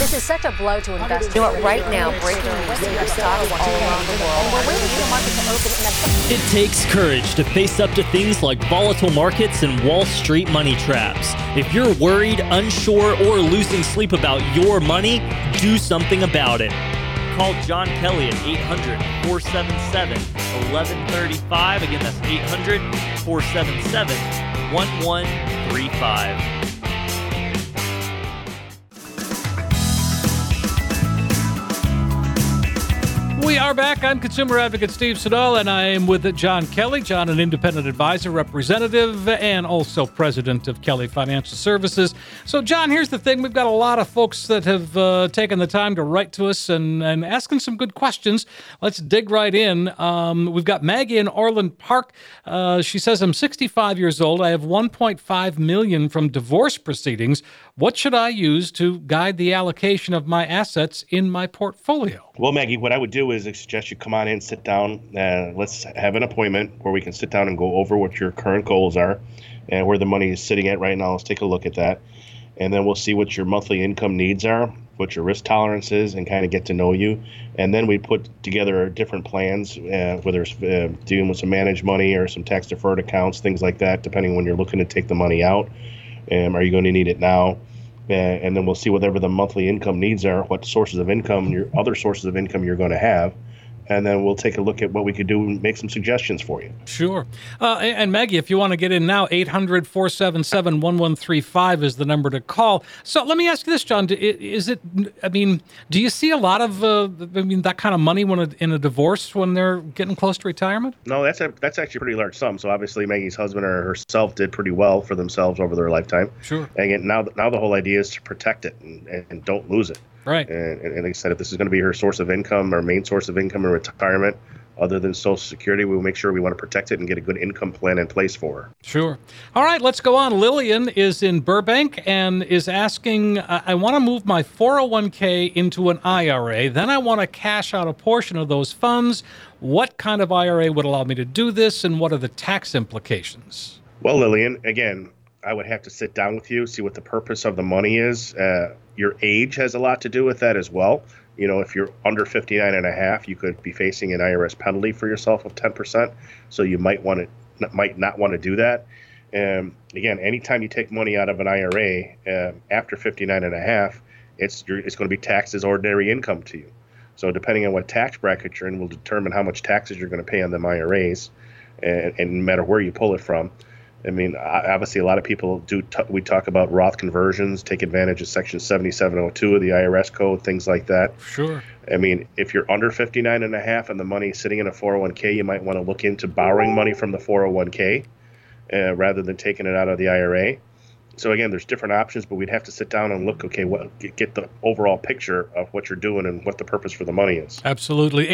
This is such a blow to investors. You know what, right now, breaking news here, stocks all around the world, and we're waiting for the market to open. It takes courage to face up to things like volatile markets and Wall Street money traps. If you're worried, unsure, or losing sleep about your money, do something about it. Call John Kelly at 800-477-1135. Again, that's 800-477-1135. We are back. I'm consumer advocate Steve Siddall, and I am with John Kelly. John, an independent advisor, representative, and also president of Kelly Financial Services. So, John, here's the thing. We've got a lot of folks that have taken the time to write to us and asking some good questions. Let's dig right in. We've got Maggie in Orland Park. She says, I'm 65 years old. I have $1.5 million from divorce proceedings. What should I use to guide the allocation of my assets in my portfolio? Well, Maggie, what I would do is I suggest you come on in, sit down. Let's have an appointment where we can sit down and go over what your current goals are and where the money is sitting at right now. Let's take a look at that. And then we'll see what your monthly income needs are, what your risk tolerance is, and kind of get to know you. And then we put together different plans, whether it's dealing with some managed money or some tax-deferred accounts, things like that, depending when you're looking to take the money out. Are you going to need it now? And then we'll see whatever the monthly income needs are, what sources of income, your other sources of income you're going to have. And then we'll take a look at what we could do and make some suggestions for you. Sure. And Maggie, if you want to get in now, 800-477-1135 is the number to call. So let me ask you this, John. Do you see a lot of that kind of money in a divorce when they're getting close to retirement? No, that's actually a pretty large sum. So obviously Maggie's husband or herself did pretty well for themselves over their lifetime. Sure. And again, now the whole idea is to protect it and don't lose it. Right. And like I said, if this is going to be her source of income, or main source of income in retirement, other than Social Security, we'll make sure we want to protect it and get a good income plan in place for her. Sure. All right, let's go on. Lillian is in Burbank and is asking, I want to move my 401k into an IRA. Then I want to cash out a portion of those funds. What kind of IRA would allow me to do this, and what are the tax implications? Well, Lillian, again, I would have to sit down with you, see what the purpose of the money is. Your age has a lot to do with that as well. You know, if you're under 59 and a half, you could be facing an IRS penalty for yourself of 10%. So you might not want to do that. Again, anytime you take money out of an IRA after 59 and a half, it's going to be taxed as ordinary income to you. So depending on what tax bracket you're in will determine how much taxes you're going to pay on them IRAs, and no matter where you pull it from. I mean, obviously, a lot of people we talk about Roth conversions, take advantage of Section 7702 of the IRS code, things like that. Sure. I mean, if you're under 59 and a half and the money is sitting in a 401k, you might want to look into borrowing money from the 401k rather than taking it out of the IRA. So again, there's different options, but we'd have to sit down and look, get the overall picture of what you're doing and what the purpose for the money is. Absolutely.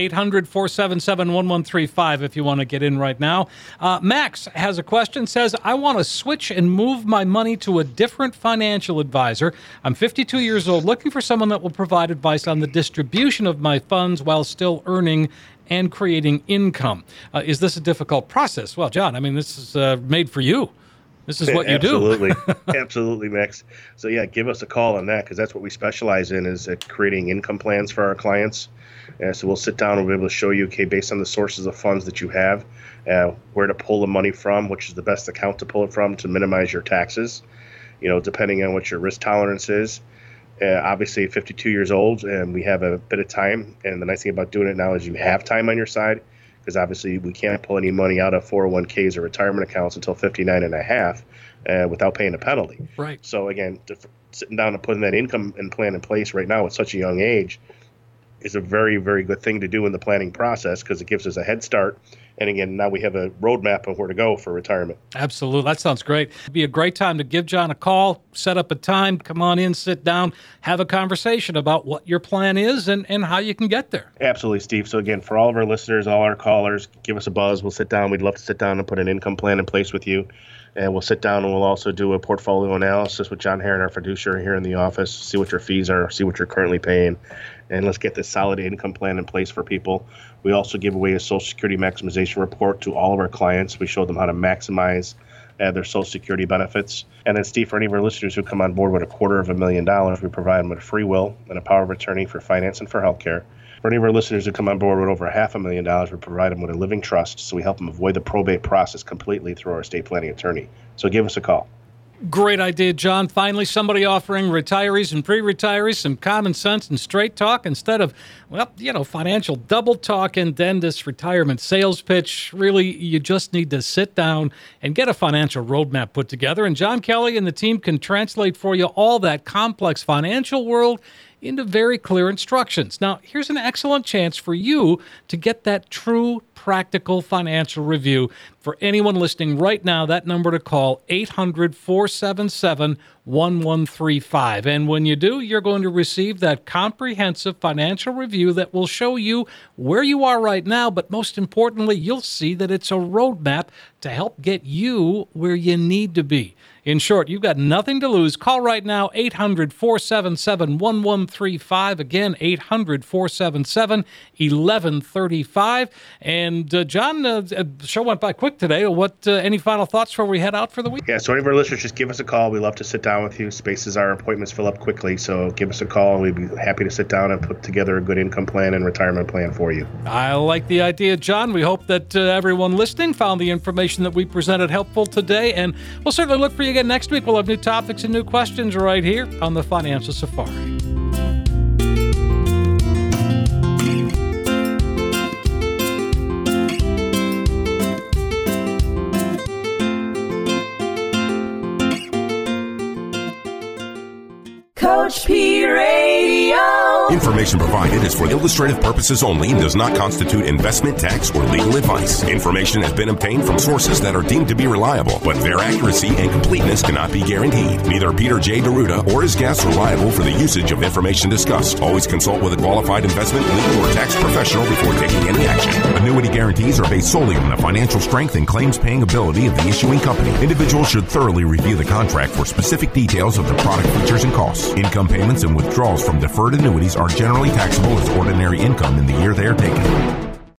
800-477-1135 if you want to get in right now. Max has a question, says, I want to switch and move my money to a different financial advisor. I'm 52 years old, looking for someone that will provide advice on the distribution of my funds while still earning and creating income. Is this a difficult process? Well, John, I mean, this is made for you. This is what you do. Absolutely, Max. So yeah, give us a call on that, because that's what we specialize in, is creating income plans for our clients. So we'll sit down and we'll be able to show you, based on the sources of funds that you have, where to pull the money from, which is the best account to pull it from to minimize your taxes, depending on what your risk tolerance is. Obviously, 52 years old, and we have a bit of time. And the nice thing about doing it now is you have time on your side, because obviously we can't pull any money out of 401ks or retirement accounts until 59 and a half without paying a penalty. Right. So again, sitting down and putting that income plan in place right now at such a young age is a very, very good thing to do in the planning process, because it gives us a head start. And again, now we have a roadmap of where to go for retirement. Absolutely. That sounds great. It'd be a great time to give John a call, set up a time, come on in, sit down, have a conversation about what your plan is and how you can get there. Absolutely, Steve. So again, for all of our listeners, all our callers, give us a buzz. We'll sit down. We'd love to sit down and put an income plan in place with you. And we'll sit down and we'll also do a portfolio analysis with John Herron, our fiduciary here in the office, see what your fees are, see what you're currently paying, and let's get this solid income plan in place for people. We also give away a Social Security maximization report to all of our clients. We show them how to maximize add their Social Security benefits. And then, Steve, for any of our listeners who come on board with $250,000, we provide them with a free will and a power of attorney for finance and for healthcare. For any of our listeners who come on board with over $500,000, we provide them with a living trust, so we help them avoid the probate process completely through our estate planning attorney. So give us a call. Great idea, John. Finally, somebody offering retirees and pre-retirees some common sense and straight talk instead of, financial double talk and then this retirement sales pitch. Really, you just need to sit down and get a financial roadmap put together. And John Kelly and the team can translate for you all that complex financial world into very clear instructions. Now, here's an excellent chance for you to get that true practical financial review. For anyone listening right now, that number to call, 800-477-1135. And when you do, you're going to receive that comprehensive financial review that will show you where you are right now, but most importantly, you'll see that it's a roadmap to help get you where you need to be. In short, you've got nothing to lose. Call right now, 800-477-1135. Again, 800-477-1135. And John, the show went by quick today. Any final thoughts before we head out for the week? Yeah, so any of our listeners, just give us a call. We love to sit down with you. Spaces, our appointments fill up quickly, so give us a call. We'd be happy to sit down and put together a good income plan and retirement plan for you. I like the idea, John. We hope that everyone listening found the information that we presented helpful today, and we'll certainly look for you again next week. We'll have new topics and new questions right here on the Financial Safari. Coach P Radio. Information provided is for illustrative purposes only and does not constitute investment, tax, or legal advice. Information has been obtained from sources that are deemed to be reliable, but their accuracy and completeness cannot be guaranteed. Neither Peter J. Deruta or his guests are liable for the usage of information discussed. Always consult with a qualified investment, legal, or tax professional before taking any action. Annuity guarantees are based solely on the financial strength and claims-paying ability of the issuing company. Individuals should thoroughly review the contract for specific details of the product features and costs. Income payments and withdrawals from deferred annuities are generally taxable as ordinary income in the year they are taken.